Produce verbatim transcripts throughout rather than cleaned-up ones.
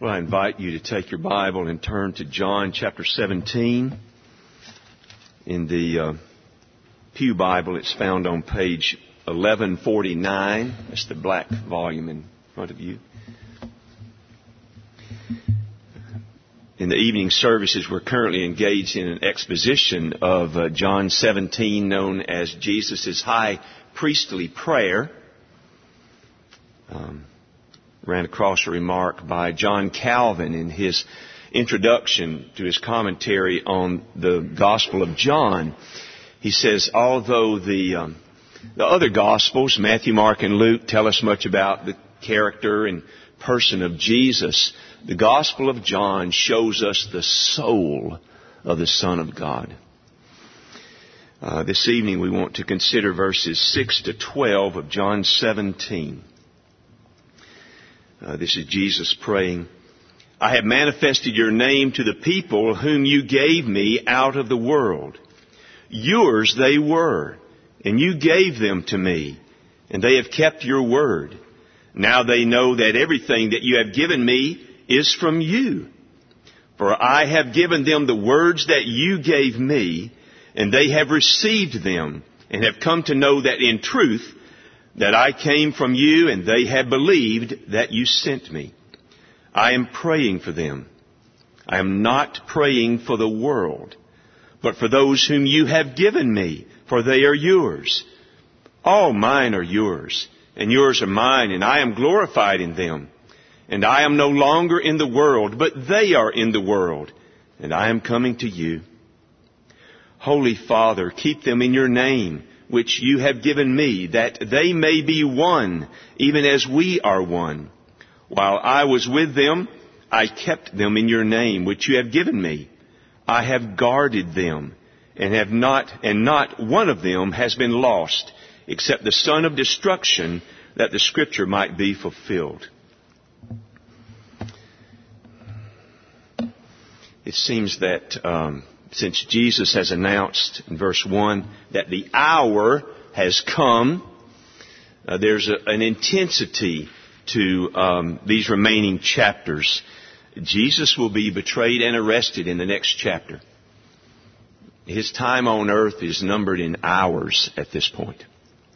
Well, I invite you to take your Bible and turn to John chapter seventeen. In the uh, Pew Bible, it's found on page eleven forty-nine. That's the black volume in front of you. In the evening services, we're currently engaged in an exposition of uh, John seventeen, known as Jesus' high priestly prayer. Um, ran across a remark by John Calvin in his introduction to his commentary on the Gospel of John. He says, although the um, the other Gospels, Matthew, Mark, and Luke, tell us much about the character and person of Jesus, the Gospel of John shows us the soul of the Son of God. Uh, this evening we want to consider verses six to twelve of John seventeen. Uh, this is Jesus praying, I have manifested your name to the people whom you gave me out of the world. Yours they were, and you gave them to me, and they have kept your word. Now they know that everything that you have given me is from you. For I have given them the words that you gave me, and they have received them, and have come to know that in truth that I came from you, and they have believed that you sent me. I am praying for them. I am not praying for the world, but for those whom you have given me, for they are yours. All mine are yours, and yours are mine, and I am glorified in them. And I am no longer in the world, but they are in the world, and I am coming to you. Holy Father, keep them in your name, which you have given me, that they may be one, even as we are one. While I was with them, I kept them in your name, which you have given me. I have guarded them, and have not, and not one of them has been lost, except the son of destruction, that the scripture might be fulfilled. It seems that um, since Jesus has announced in verse one that the hour has come, uh, there's a, an intensity to um, these remaining chapters. Jesus will be betrayed and arrested in the next chapter. His time on earth is numbered in hours at this point.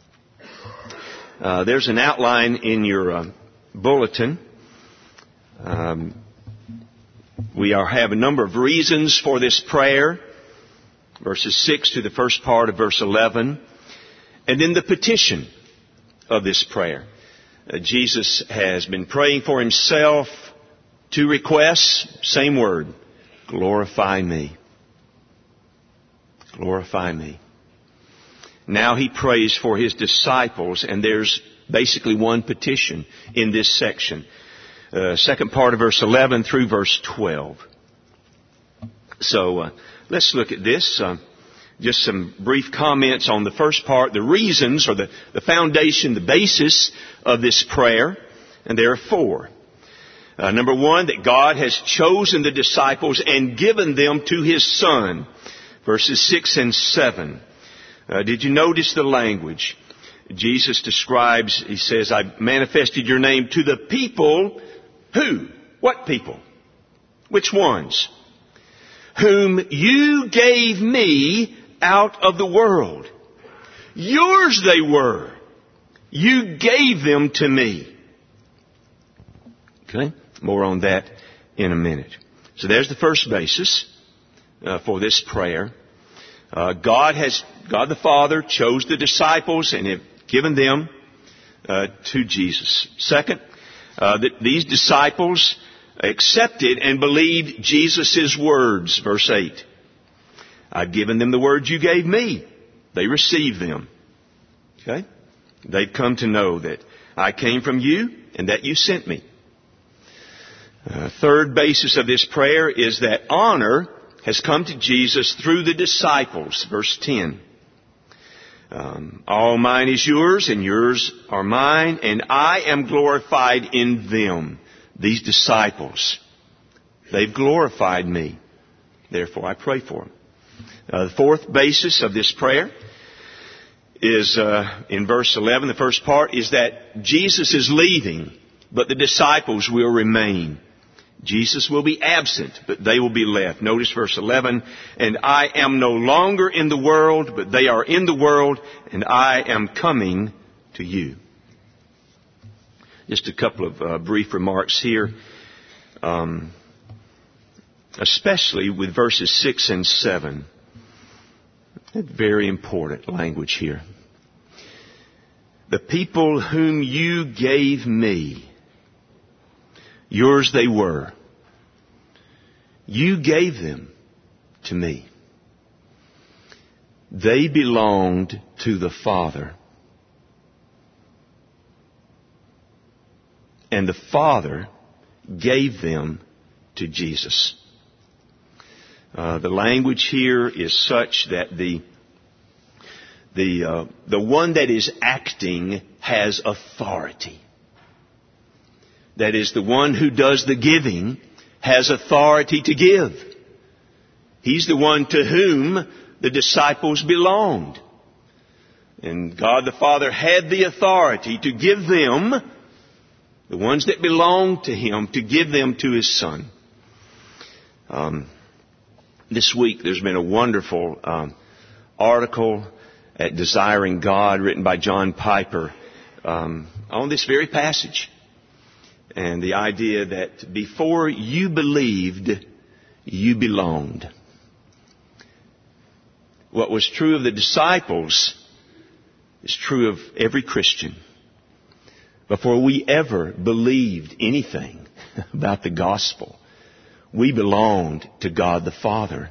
Uh, there's an outline in your uh, bulletin. Um, we are, have a number of reasons for this prayer. Verses six to the first part of verse eleven. And then the petition of this prayer. Uh, Jesus has been praying for himself. Two requests, same word. Glorify me. Glorify me. Now he prays for his disciples, and there's basically one petition in this section. Uh, second part of verse eleven through verse twelve. So uh, let's look at this. Uh, just some brief comments on the first part, the reasons or the, the foundation, the basis of this prayer. And there are four. Uh, number one, that God has chosen the disciples and given them to his Son. Verses six and seven. Uh, did you notice the language? Jesus describes, he says, I manifested your name to the people. Who? What people? Which ones? Whom you gave me out of the world. Yours they were. You gave them to me. Okay? More on that in a minute. So there's the first basis uh, for this prayer. Uh, God has, God the Father chose the disciples and have given them uh, to Jesus. Second, uh, that these disciples accepted and believed Jesus' words. Verse eight. I've given them the words you gave me. They received them. Okay? They've come to know that I came from you and that you sent me. Uh, third basis of this prayer is that honor has come to Jesus through the disciples. Verse ten. Um, all mine is yours, and yours are mine, and I am glorified in them. These disciples, they've glorified me. Therefore, I pray for them. Uh, the fourth basis of this prayer is uh, in verse eleven. The first part is that Jesus is leaving, but the disciples will remain. Jesus will be absent, but they will be left. Notice verse eleven, and I am no longer in the world, but they are in the world, and I am coming to you. Just a couple of uh, brief remarks here, um, especially with verses six and seven. Very important language here. The people whom you gave me, yours they were. You gave them to me. They belonged to the Father. And the Father gave them to Jesus. Uh, the language here is such that the the uh, the one that is acting has authority. That is, the one who does the giving has authority to give. He's the one to whom the disciples belonged. And God the Father had the authority to give them, the ones that belonged to Him, to give them to His Son. Um, this week there's been a wonderful um, article at Desiring God written by John Piper um, on this very passage. And the idea that before you believed, you belonged. What was true of the disciples is true of every Christian. Before we ever believed anything about the gospel, we belonged to God the Father.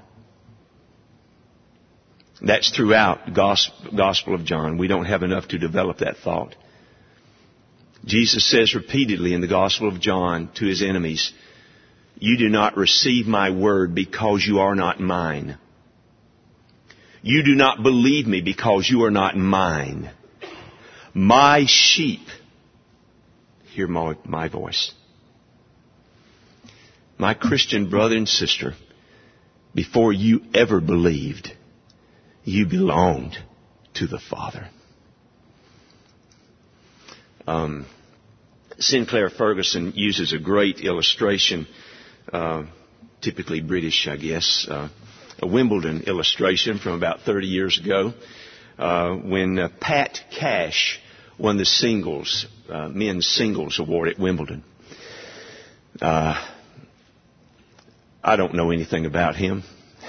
That's throughout the Gospel of John. We don't have enough to develop that thought. Jesus says repeatedly in the Gospel of John to His enemies, you do not receive my word because you are not mine. You do not believe me because you are not mine. My sheep hear my, my voice. My Christian brother and sister, before you ever believed, you belonged to the Father. Um, Sinclair Ferguson uses a great illustration, uh, typically British, I guess, uh, a Wimbledon illustration from about thirty years ago, uh, when uh, Pat Cash won the singles, uh, men's singles award at Wimbledon. Uh, I don't know anything about him.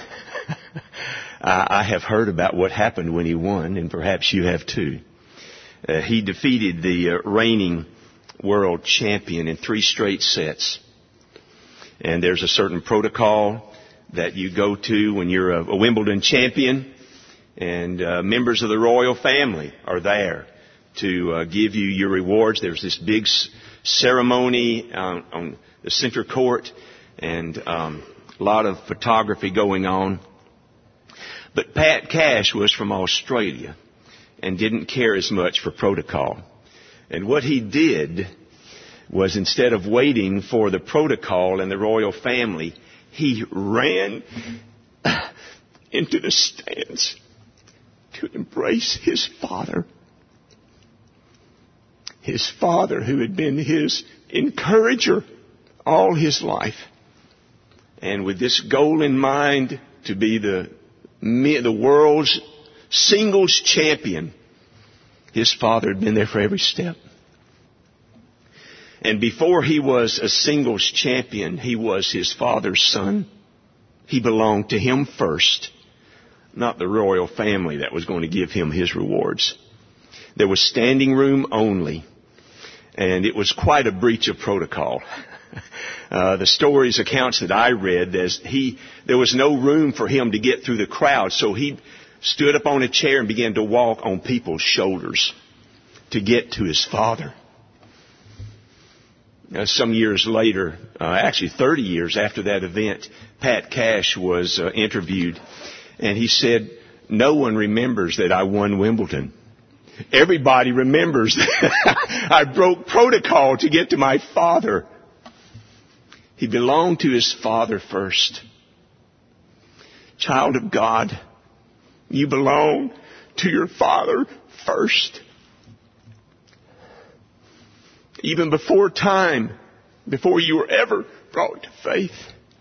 I have heard about what happened when he won, and perhaps you have too. Uh, he defeated the uh, reigning world champion in three straight sets. And there's a certain protocol that you go to when you're a, a Wimbledon champion, and uh, members of the royal family are there to uh, give you your rewards. There's this big s- ceremony uh, on the center court, and um, a lot of photography going on. But Pat Cash was from Australia and didn't care as much for protocol. And what he did was, instead of waiting for the protocol and the royal family, he ran into the stands to embrace his father. His father, who had been his encourager all his life. And with this goal in mind, to be the the world's singles champion, his father had been there for every step. And before he was a singles champion, he was his father's son. He belonged to him first, not the royal family that was going to give him his rewards. There was standing room only, and it was quite a breach of protocol. Uh, the stories, accounts that I read, as he, there was no room for him to get through the crowd, so he stood up on a chair and began to walk on people's shoulders to get to his father. Uh, some years later, uh, actually thirty years after that event, Pat Cash was uh, interviewed, and he said, no one remembers that I won Wimbledon. Everybody remembers that I broke protocol to get to my father. He belonged to his father first. Child of God, you belong to your father first. Even before time before you were ever brought to faith,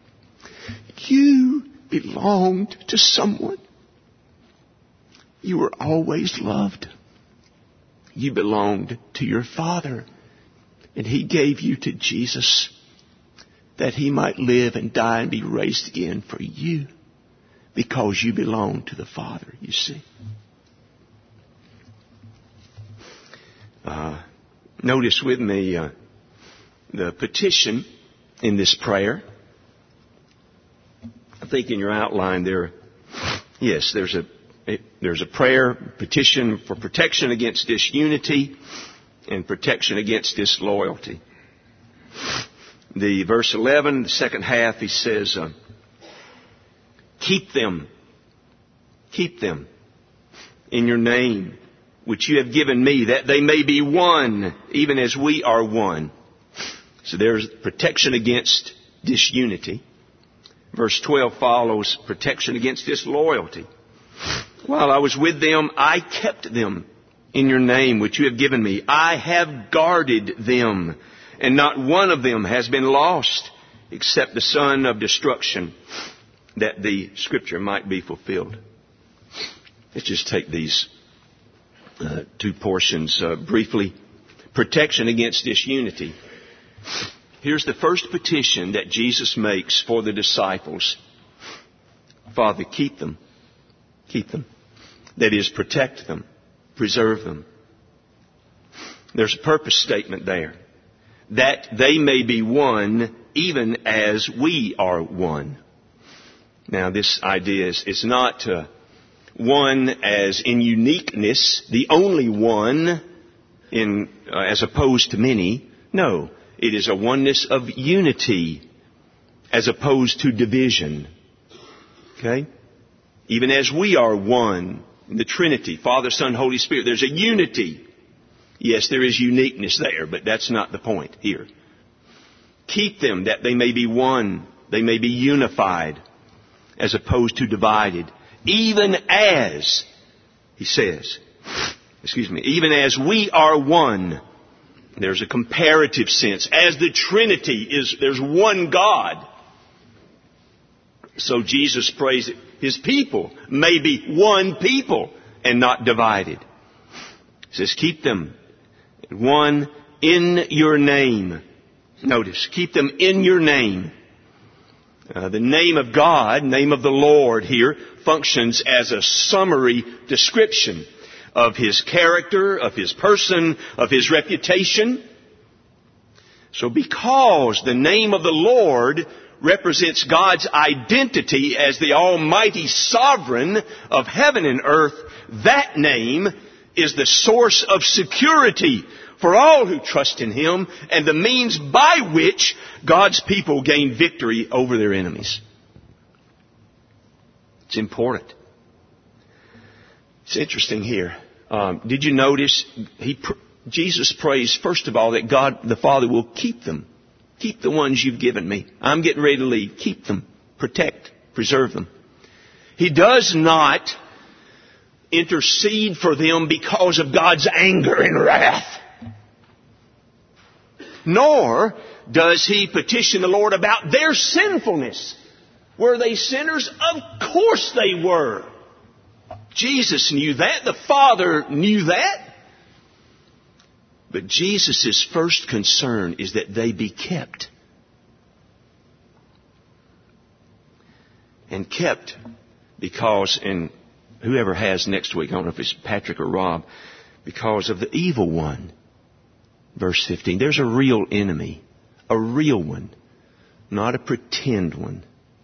you belonged to someone. You were always loved. You belonged to your Father. And He gave you to Jesus that He might live and die and be raised again for you, because you belong to the Father, you see. Uh, notice with me uh, the petition in this prayer. I think in your outline there, yes, there's a there's a prayer petition for protection against disunity and protection against disloyalty. The verse eleven, the second half, he says, uh, keep them, keep them in your name, which you have given me, that they may be one, even as we are one. So there's protection against disunity. Verse twelve follows protection against disloyalty. While I was with them, I kept them in your name, which you have given me. I have guarded them, and not one of them has been lost, except the son of destruction, that the scripture might be fulfilled. Let's just take these uh, two portions uh, briefly. Protection against disunity. Here's the first petition that Jesus makes for the disciples. Father, keep them. Keep them. That is, protect them. Preserve them. There's a purpose statement there. That they may be one even as we are one. Now, this idea is, is not uh, one as in uniqueness, the only one in uh, as opposed to many. No, it is a oneness of unity as opposed to division. Okay? Even as we are one in the Trinity, Father, Son, Holy Spirit, there's a unity. Yes, there is uniqueness there, but that's not the point here. Keep them that they may be one, they may be unified, as opposed to divided. Even as, he says, excuse me, even as we are one. There's a comparative sense. As the Trinity is, there's one God. So Jesus prays that His people may be one people and not divided. He says, keep them one in your name. Notice, keep them in your name. Uh, the name of God, name of the Lord here, functions as a summary description of His character, of His person, of His reputation. So because the name of the Lord represents God's identity as the Almighty Sovereign of heaven and earth, that name is the source of security for all who trust in Him and the means by which God's people gain victory over their enemies. It's important. It's interesting here. Um, did you notice he, pr- Jesus prays, first of all, that God the Father will keep them. Keep the ones you've given me. I'm getting ready to leave. Keep them. Protect. Preserve them. He does not intercede for them because of God's anger and wrath. Nor does He petition the Lord about their sinfulness. Were they sinners? Of course they were. Jesus knew that. The Father knew that. But Jesus' first concern is that they be kept. And kept because, and whoever has next week, I don't know if it's Patrick or Rob, because of the evil one. Verse fifteen, there's a real enemy. A real one. Not a pretend one.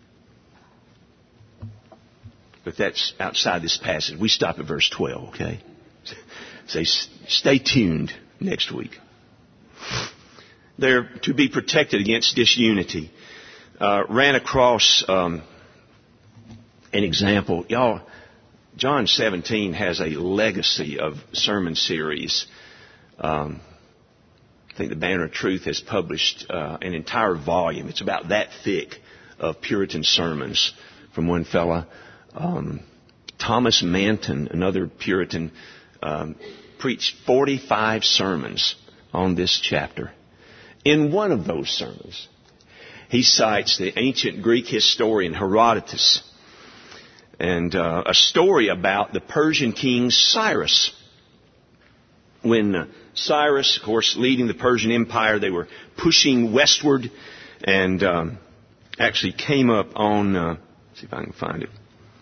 But that's outside this passage. We stop at verse twelve, okay? Say, stay tuned next week. They're to be protected against disunity. Uh, ran across um, an example. Y'all, John seventeen has a legacy of sermon series. Um, I think the Banner of Truth has published uh, an entire volume. It's about that thick of Puritan sermons from one fella. Um, Thomas Manton, another Puritan, um, preached forty-five sermons on this chapter. In one of those sermons, he cites the ancient Greek historian Herodotus and uh, a story about the Persian king Cyrus. When uh, Cyrus, of course, leading the Persian Empire, they were pushing westward and um, actually came up on, uh, let's see if I can find it,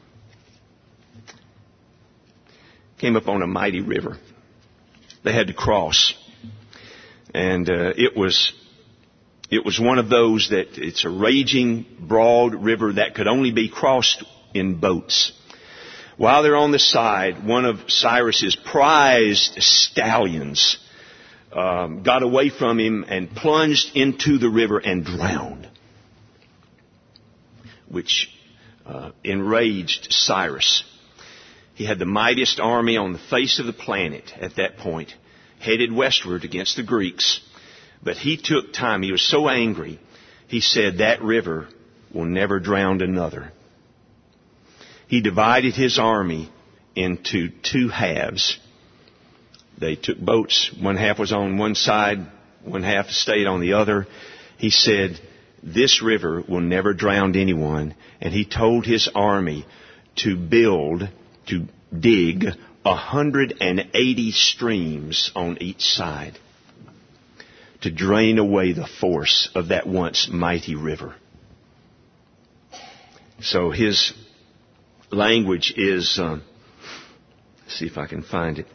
came up on a mighty river. They had to cross. And uh, it was it was one of those that it's a raging, broad river that could only be crossed in boats. While they're on the side, one of Cyrus's prized stallions um, got away from him and plunged into the river and drowned, which uh, enraged Cyrus. He had the mightiest army on the face of the planet at that point, headed westward against the Greeks. But he took time. He was so angry, he said, that river will never drown another. He divided his army into two halves. They took boats. One half was on one side, one half stayed on the other. He said, this river will never drown anyone. And he told his army to build, to dig one hundred eighty streams on each side to drain away the force of that once mighty river. So his language is, um, let's see if I can find it.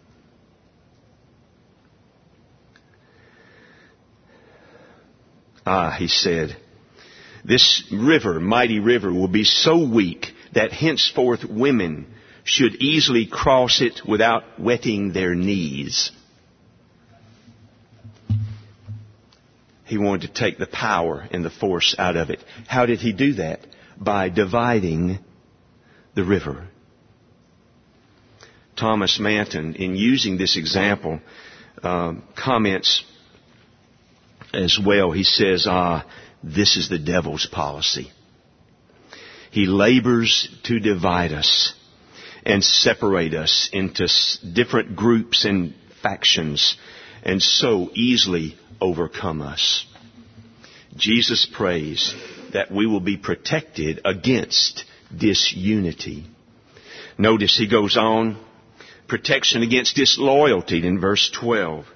Ah, he said, this river, mighty river, will be so weak that henceforth women should easily cross it without wetting their knees. He wanted to take the power and the force out of it. How did he do that? By dividing the river. Thomas Manton, in using this example, um, comments as well. He says, ah, this is the devil's policy. He labors to divide us and separate us into different groups and factions and so easily overcome us. Jesus prays that we will be protected against disunity. Notice he goes on, protection against disloyalty in verse twelve.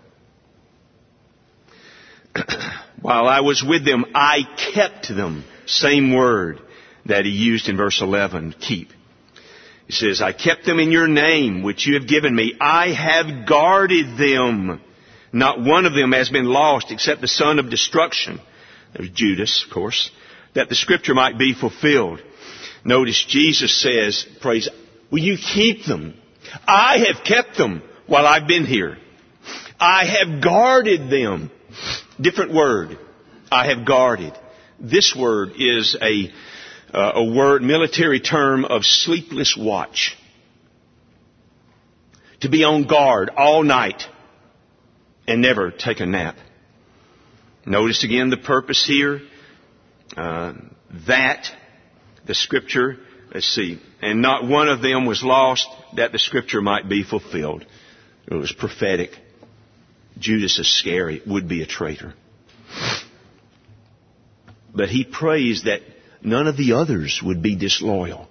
While I was with them, I kept them. Same word that he used in verse eleven, keep. He says, I kept them in your name, which you have given me. I have guarded them. Not one of them has been lost except the son of destruction. There's Judas, of course, that the scripture might be fulfilled. Notice Jesus says, praise, will you keep them? I have kept them while I've been here. I have guarded them. Different word. I have guarded. This word is a Uh, a word, military term of sleepless watch. To be on guard all night and never take a nap. Notice again the purpose here. Uh, that the scripture, let's see, and not one of them was lost that the scripture might be fulfilled. It was prophetic. Judas Iscariot would be a traitor. But he prays that none of the others would be disloyal.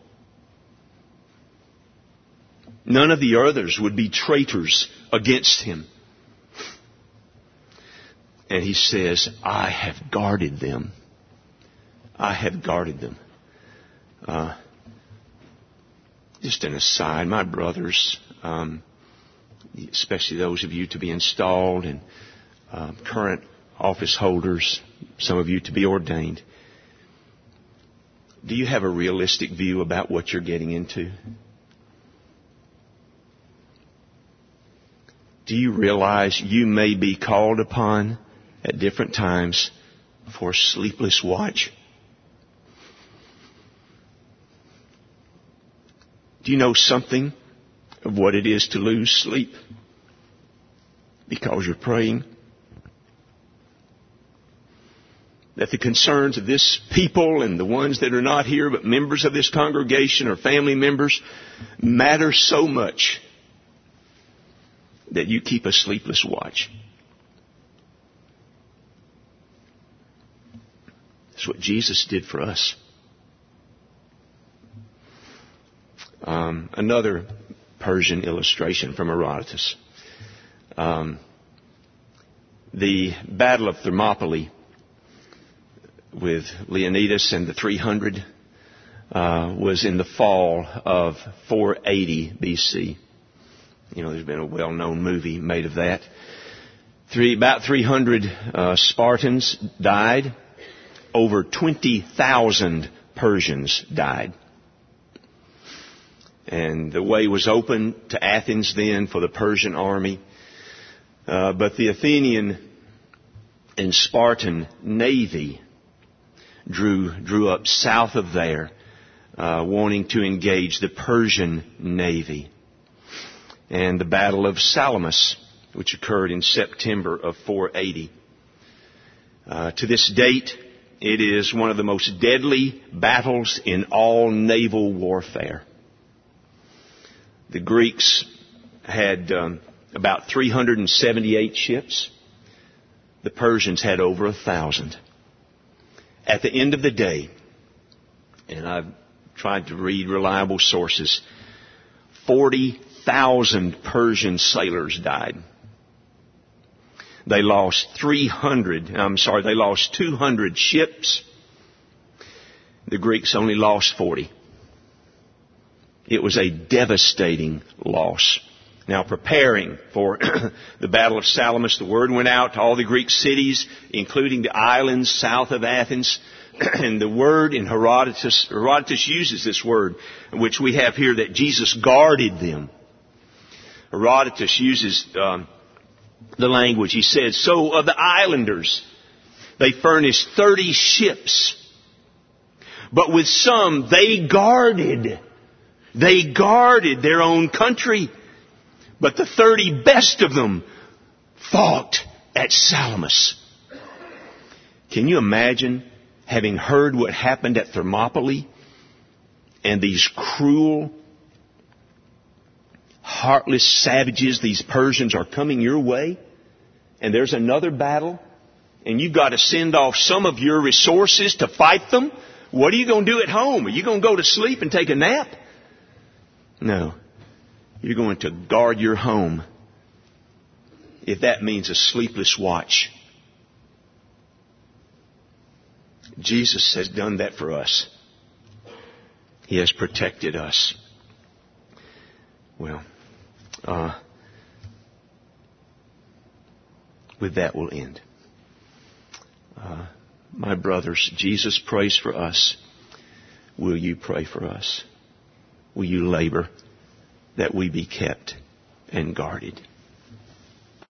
None of the others would be traitors against him. And he says, I have guarded them. I have guarded them. Uh, just an aside, my brothers, um, especially those of you to be installed and uh, current office holders, some of you to be ordained. Do you have a realistic view about what you're getting into? Do you realize you may be called upon at different times for sleepless watch? Do you know something of what it is to lose sleep because you're praying? That the concerns of this people and the ones that are not here but members of this congregation or family members matter so much that you keep a sleepless watch. That's what Jesus did for us. Um, another Persian illustration from Herodotus. Um, the Battle of Thermopylae with Leonidas and the three hundred uh, was in the fall of four eighty B C. You know, there's been a well-known movie made of that. Three, about three hundred uh, Spartans died. Over twenty thousand Persians died. And the way was open to Athens then for the Persian army. Uh, but the Athenian and Spartan navy drew drew up south of there, uh, wanting to engage the Persian navy. And the Battle of Salamis, which occurred in September of four eighty. Uh, to this date, it is one of the most deadly battles in all naval warfare. The Greeks had um, about three hundred seventy-eight ships. The Persians had over a thousand. At the end of the day, and I've tried to read reliable sources, forty thousand Persian sailors died. They lost three hundred, I'm sorry, they lost two hundred ships. The Greeks only lost forty. It was a devastating loss. Now, preparing for the Battle of Salamis, the word went out to all the Greek cities, including the islands south of Athens. And the word in Herodotus, Herodotus uses this word, which we have here, that Jesus guarded them. Herodotus uses um, the language. He says, so of the islanders, they furnished thirty ships. But with some, they guarded. They guarded their own country. But the thirty best of them fought at Salamis. Can you imagine having heard what happened at Thermopylae and these cruel, heartless savages, these Persians, are coming your way, and there's another battle, and you've got to send off some of your resources to fight them? What are you going to do at home? Are you going to go to sleep and take a nap? No. You're going to guard your home, if that means a sleepless watch. Jesus has done that for us. He has protected us. Well, uh, with that we'll end. Uh, my brothers, Jesus prays for us. Will you pray for us? Will you labor that we be kept and guarded?